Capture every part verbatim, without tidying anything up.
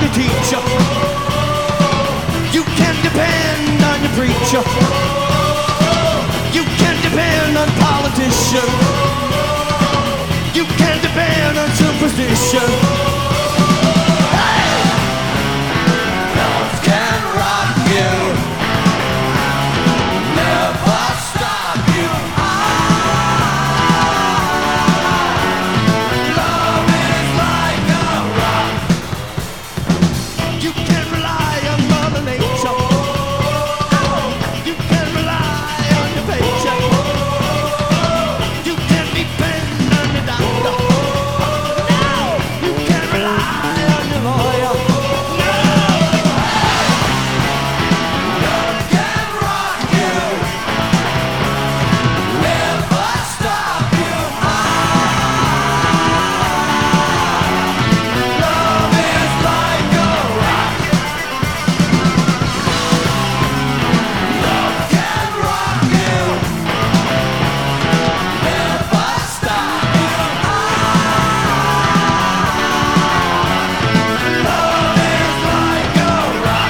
your teacher. You can depend on your preacher. You can depend on politician. You can depend on superstition. Hey! Love can rock you, never stop you. Love is like a rock. You can rely on Mother Nature. You can rely on your paycheck. You can depend on your doctor. No! You can rely on your lawyer. No! Love can rock you, never stop you. Love is like a rock. Love can rock you, never stop you. Love is like a rock.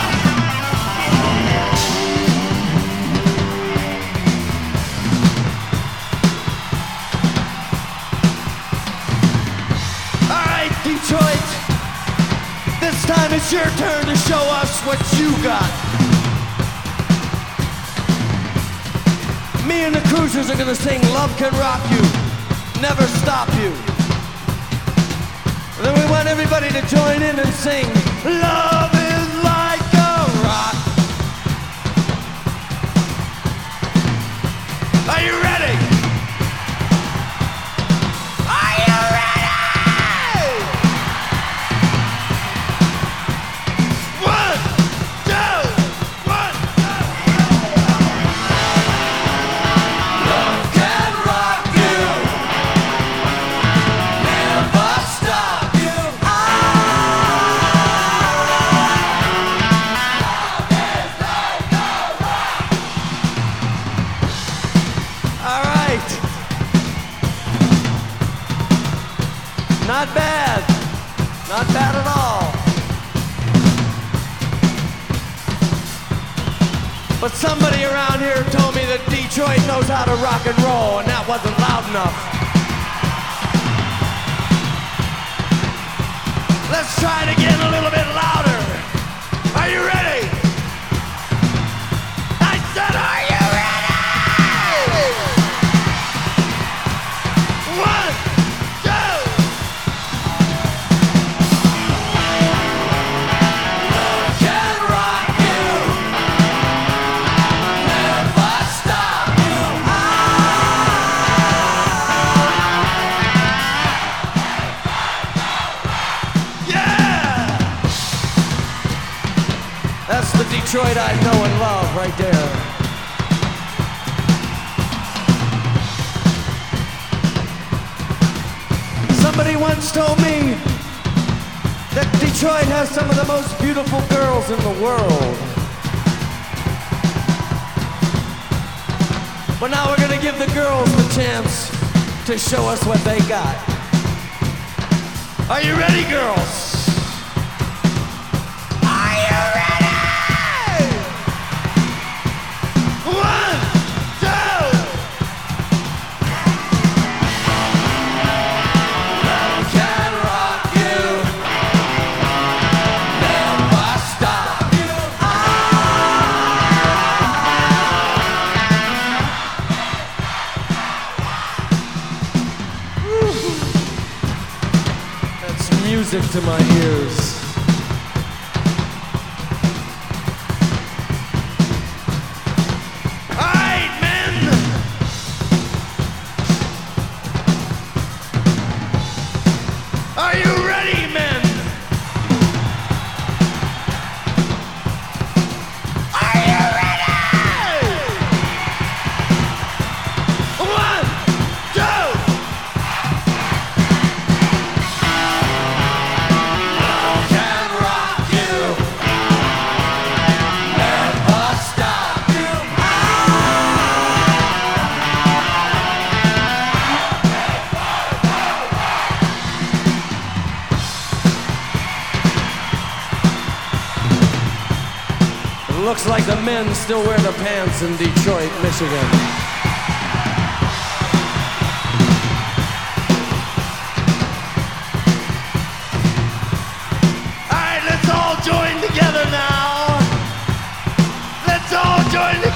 All right, Detroit. This time it's your turn to show us what you got. Me and the Cruisers are gonna sing Love Can Rock You, Never Stop You. And then we want everybody to join in and sing Love is like a rock. Are you ready? Are you ready? One, two, one, two. Love can rock you, never stop you. All right. Not bad. Not bad at all. But somebody around here told me that Detroit knows how to rock and roll, and that wasn't loud enough. Let's try it again a little bit louder. Are you ready? I said, are you ready? One, two. Love can rock you, never stop you. Yeah! That's the Detroit I know and love right there. Somebody once told me that Detroit has some of the most beautiful girls in the world. But now we're gonna give the girls the chance to show us what they got. Are you ready, girls? Are you ready? One, two. Love can rock you, never stop you. That's music to my ears. All right, men. Are you ready, men? Are you ready? One, two. Love can Looks like the men still wear the pants in Detroit, Michigan. All right, let's all join together now. Let's all join together.